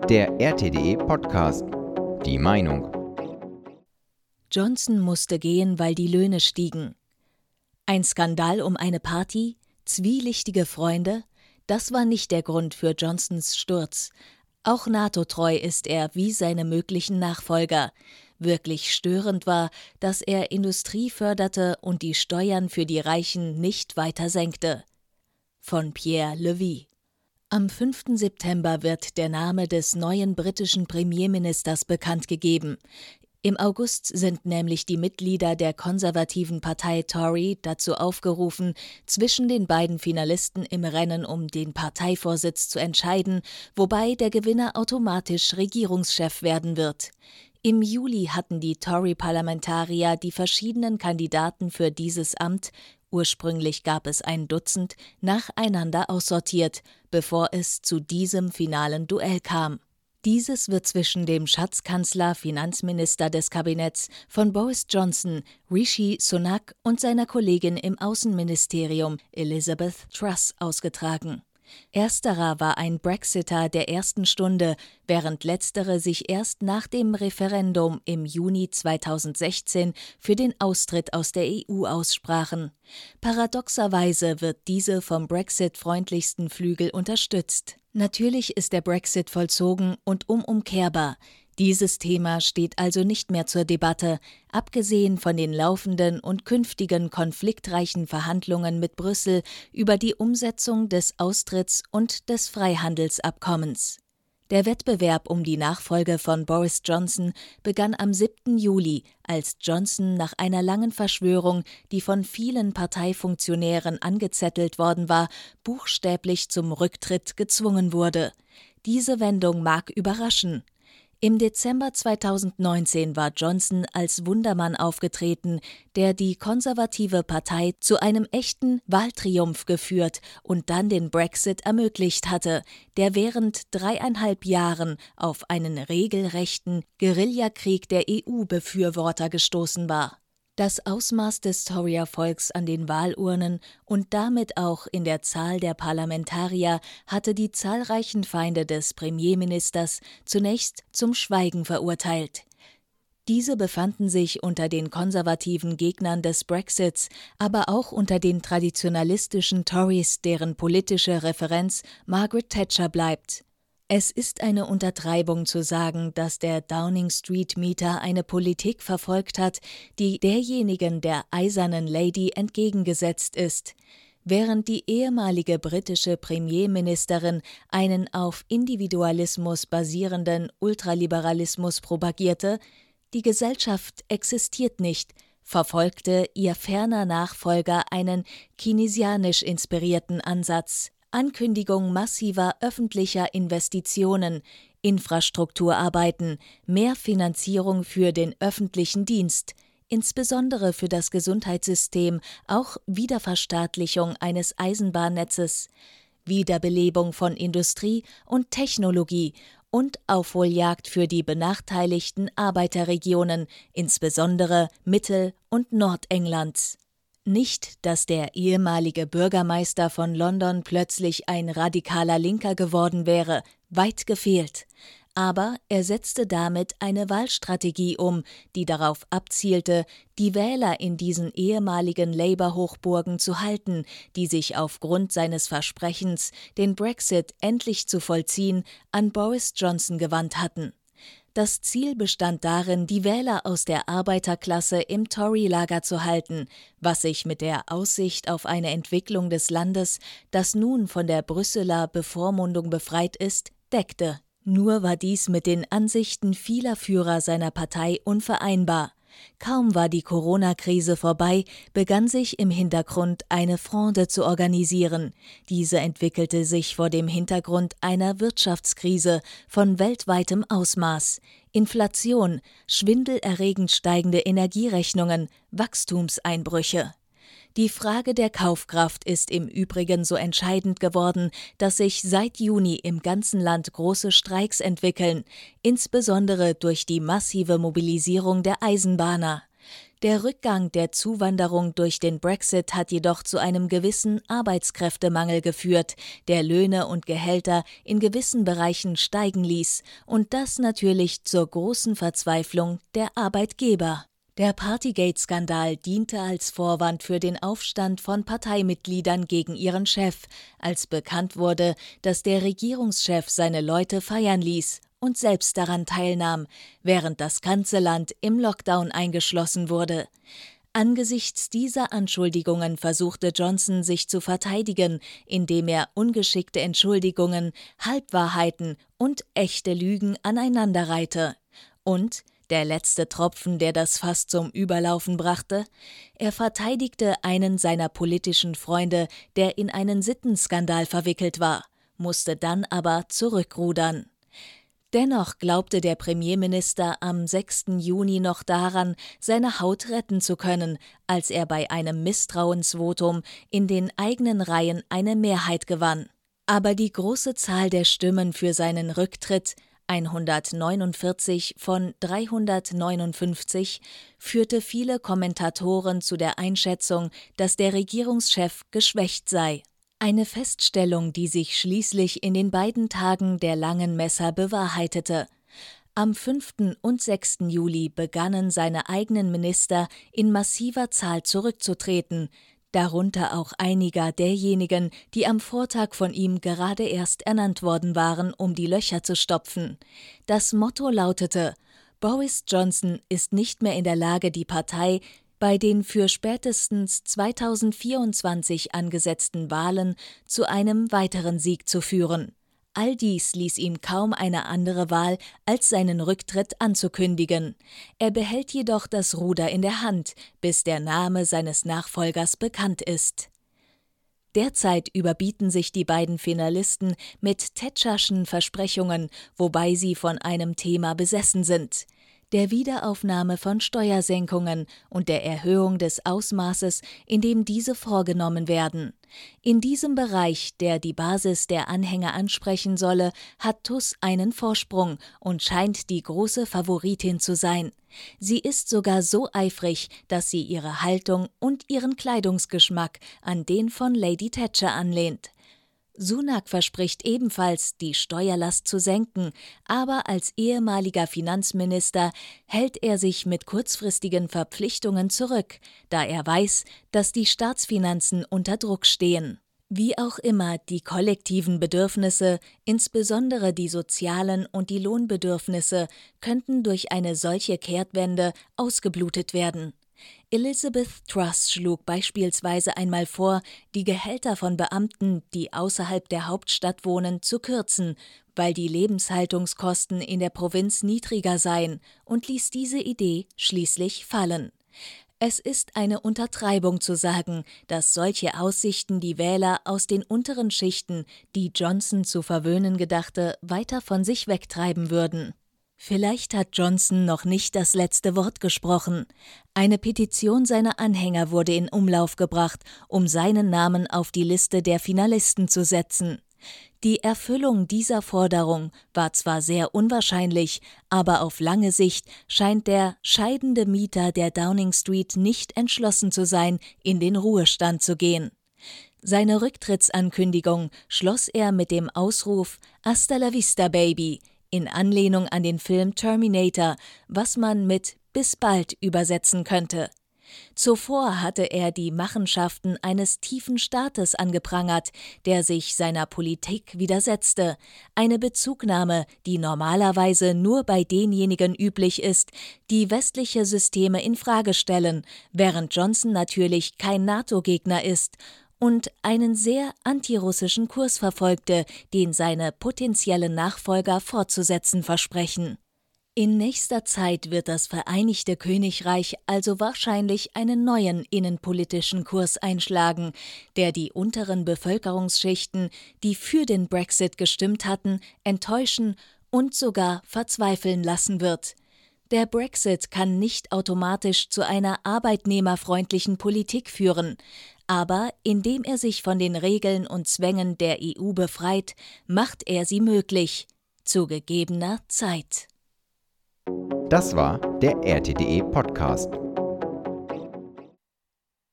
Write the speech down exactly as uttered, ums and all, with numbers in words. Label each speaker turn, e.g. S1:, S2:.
S1: Der R T D E-Podcast. Die Meinung.
S2: Johnson musste gehen, weil die Löhne stiegen. Ein Skandal um eine Party? Zwielichtige Freunde? Das war nicht der Grund für Johnsons Sturz. Auch NATO-treu ist er wie seine möglichen Nachfolger. Wirklich störend war, dass er Industrie förderte und die Steuern für die Reichen nicht weiter senkte. Von Pierre Levy. Am fünften September wird der Name des neuen britischen Premierministers bekannt gegeben. Im August sind nämlich die Mitglieder der konservativen Partei Tory dazu aufgerufen, zwischen den beiden Finalisten im Rennen um den Parteivorsitz zu entscheiden, wobei der Gewinner automatisch Regierungschef werden wird. Im Juli hatten die Tory-Parlamentarier die verschiedenen Kandidaten für dieses Amt, ursprünglich gab es ein Dutzend, nacheinander aussortiert, bevor es zu diesem finalen Duell kam. Dieses wird zwischen dem Schatzkanzler, Finanzminister des Kabinetts von Boris Johnson, Rishi Sunak und seiner Kollegin im Außenministerium, Elizabeth Truss, ausgetragen. Ersterer war ein Brexiter der ersten Stunde, während letztere sich erst nach dem Referendum im Juni zweitausendsechzehn für den Austritt aus der E U aussprachen. Paradoxerweise wird diese vom Brexit-freundlichsten Flügel unterstützt. Natürlich ist der Brexit vollzogen und unumkehrbar. Dieses Thema steht also nicht mehr zur Debatte, abgesehen von den laufenden und künftigen konfliktreichen Verhandlungen mit Brüssel über die Umsetzung des Austritts und des Freihandelsabkommens. Der Wettbewerb um die Nachfolge von Boris Johnson begann am siebten Juli, als Johnson nach einer langen Verschwörung, die von vielen Parteifunktionären angezettelt worden war, buchstäblich zum Rücktritt gezwungen wurde. Diese Wendung mag überraschen. Im Dezember zweitausendneunzehn war Johnson als Wundermann aufgetreten, der die konservative Partei zu einem echten Wahltriumph geführt und dann den Brexit ermöglicht hatte, der während dreieinhalb Jahren auf einen regelrechten Guerillakrieg der E U-Befürworter gestoßen war. Das Ausmaß des Tory-Erfolgs an den Wahlurnen und damit auch in der Zahl der Parlamentarier hatte die zahlreichen Feinde des Premierministers zunächst zum Schweigen verurteilt. Diese befanden sich unter den konservativen Gegnern des Brexits, aber auch unter den traditionalistischen Tories, deren politische Referenz Margaret Thatcher bleibt. Es ist eine Untertreibung zu sagen, dass der Downing-Street-Mieter eine Politik verfolgt hat, die derjenigen der Eisernen Lady entgegengesetzt ist. Während die ehemalige britische Premierministerin einen auf Individualismus basierenden Ultraliberalismus propagierte, die Gesellschaft existiert nicht, verfolgte ihr ferner Nachfolger einen keynesianisch inspirierten Ansatz. Ankündigung massiver öffentlicher Investitionen, Infrastrukturarbeiten, mehr Finanzierung für den öffentlichen Dienst, insbesondere für das Gesundheitssystem, auch Wiederverstaatlichung eines Eisenbahnnetzes, Wiederbelebung von Industrie und Technologie und Aufholjagd für die benachteiligten Arbeiterregionen, insbesondere Mittel- und Nordenglands. Nicht, dass der ehemalige Bürgermeister von London plötzlich ein radikaler Linker geworden wäre, weit gefehlt. Aber er setzte damit eine Wahlstrategie um, die darauf abzielte, die Wähler in diesen ehemaligen Labour-Hochburgen zu halten, die sich aufgrund seines Versprechens, den Brexit endlich zu vollziehen, an Boris Johnson gewandt hatten. Das Ziel bestand darin, die Wähler aus der Arbeiterklasse im Tory-Lager zu halten, was sich mit der Aussicht auf eine Entwicklung des Landes, das nun von der Brüsseler Bevormundung befreit ist, deckte. Nur war dies mit den Ansichten vieler Führer seiner Partei unvereinbar. Kaum war die Corona-Krise vorbei, begann sich im Hintergrund eine Fronde zu organisieren. Diese entwickelte sich vor dem Hintergrund einer Wirtschaftskrise von weltweitem Ausmaß. Inflation, schwindelerregend steigende Energierechnungen, Wachstumseinbrüche. Die Frage der Kaufkraft ist im Übrigen so entscheidend geworden, dass sich seit Juni im ganzen Land große Streiks entwickeln, insbesondere durch die massive Mobilisierung der Eisenbahner. Der Rückgang der Zuwanderung durch den Brexit hat jedoch zu einem gewissen Arbeitskräftemangel geführt, der Löhne und Gehälter in gewissen Bereichen steigen ließ, und das natürlich zur großen Verzweiflung der Arbeitgeber. Der Partygate-Skandal diente als Vorwand für den Aufstand von Parteimitgliedern gegen ihren Chef, als bekannt wurde, dass der Regierungschef seine Leute feiern ließ und selbst daran teilnahm, während das ganze Land im Lockdown eingeschlossen wurde. Angesichts dieser Anschuldigungen versuchte Johnson, sich zu verteidigen, indem er ungeschickte Entschuldigungen, Halbwahrheiten und echte Lügen aneinanderreihte. Und der letzte Tropfen, der das Fass zum Überlaufen brachte: Er verteidigte einen seiner politischen Freunde, der in einen Sittenskandal verwickelt war, musste dann aber zurückrudern. Dennoch glaubte der Premierminister am sechsten Juni noch daran, seine Haut retten zu können, als er bei einem Misstrauensvotum in den eigenen Reihen eine Mehrheit gewann. Aber die große Zahl der Stimmen für seinen Rücktritt, hundertneunundvierzig von dreihundertneunundfünfzig, führte viele Kommentatoren zu der Einschätzung, dass der Regierungschef geschwächt sei. Eine Feststellung, die sich schließlich in den beiden Tagen der langen Messer bewahrheitete. Am fünften und sechsten Juli begannen seine eigenen Minister in massiver Zahl zurückzutreten, darunter auch einiger derjenigen, die am Vortag von ihm gerade erst ernannt worden waren, um die Löcher zu stopfen. Das Motto lautete: Boris Johnson ist nicht mehr in der Lage, die Partei bei den für spätestens zweitausendvierundzwanzig angesetzten Wahlen zu einem weiteren Sieg zu führen. All dies ließ ihm kaum eine andere Wahl, als seinen Rücktritt anzukündigen. Er behält jedoch das Ruder in der Hand, bis der Name seines Nachfolgers bekannt ist. Derzeit überbieten sich die beiden Finalisten mit Thatcherschen Versprechungen, wobei sie von einem Thema besessen sind: der Wiederaufnahme von Steuersenkungen und der Erhöhung des Ausmaßes, in dem diese vorgenommen werden. In diesem Bereich, der die Basis der Anhänger ansprechen solle, hat Tuss einen Vorsprung und scheint die große Favoritin zu sein. Sie ist sogar so eifrig, dass sie ihre Haltung und ihren Kleidungsgeschmack an den von Lady Thatcher anlehnt. Sunak verspricht ebenfalls, die Steuerlast zu senken, aber als ehemaliger Finanzminister hält er sich mit kurzfristigen Verpflichtungen zurück, da er weiß, dass die Staatsfinanzen unter Druck stehen. Wie auch immer, die kollektiven Bedürfnisse, insbesondere die sozialen und die Lohnbedürfnisse, könnten durch eine solche Kehrtwende ausgeblutet werden. Elizabeth Truss schlug beispielsweise einmal vor, die Gehälter von Beamten, die außerhalb der Hauptstadt wohnen, zu kürzen, weil die Lebenshaltungskosten in der Provinz niedriger seien, und ließ diese Idee schließlich fallen. Es ist eine Untertreibung zu sagen, dass solche Aussichten die Wähler aus den unteren Schichten, die Johnson zu verwöhnen gedachte, weiter von sich wegtreiben würden. Vielleicht hat Johnson noch nicht das letzte Wort gesprochen. Eine Petition seiner Anhänger wurde in Umlauf gebracht, um seinen Namen auf die Liste der Finalisten zu setzen. Die Erfüllung dieser Forderung war zwar sehr unwahrscheinlich, aber auf lange Sicht scheint der scheidende Mieter der Downing Street nicht entschlossen zu sein, in den Ruhestand zu gehen. Seine Rücktrittsankündigung schloss er mit dem Ausruf »Hasta la vista, Baby«, in Anlehnung an den Film Terminator, was man mit »bis bald« übersetzen könnte. Zuvor hatte er die Machenschaften eines tiefen Staates angeprangert, der sich seiner Politik widersetzte, eine Bezugnahme, die normalerweise nur bei denjenigen üblich ist, die westliche Systeme in Frage stellen, während Johnson natürlich kein NATO-Gegner ist und einen sehr antirussischen Kurs verfolgte, den seine potenziellen Nachfolger fortzusetzen versprechen. In nächster Zeit wird das Vereinigte Königreich also wahrscheinlich einen neuen innenpolitischen Kurs einschlagen, der die unteren Bevölkerungsschichten, die für den Brexit gestimmt hatten, enttäuschen und sogar verzweifeln lassen wird. Der Brexit kann nicht automatisch zu einer arbeitnehmerfreundlichen Politik führen, aber indem er sich von den Regeln und Zwängen der E U befreit, macht er sie möglich, zu gegebener Zeit.
S1: Das war der R T D E Podcast.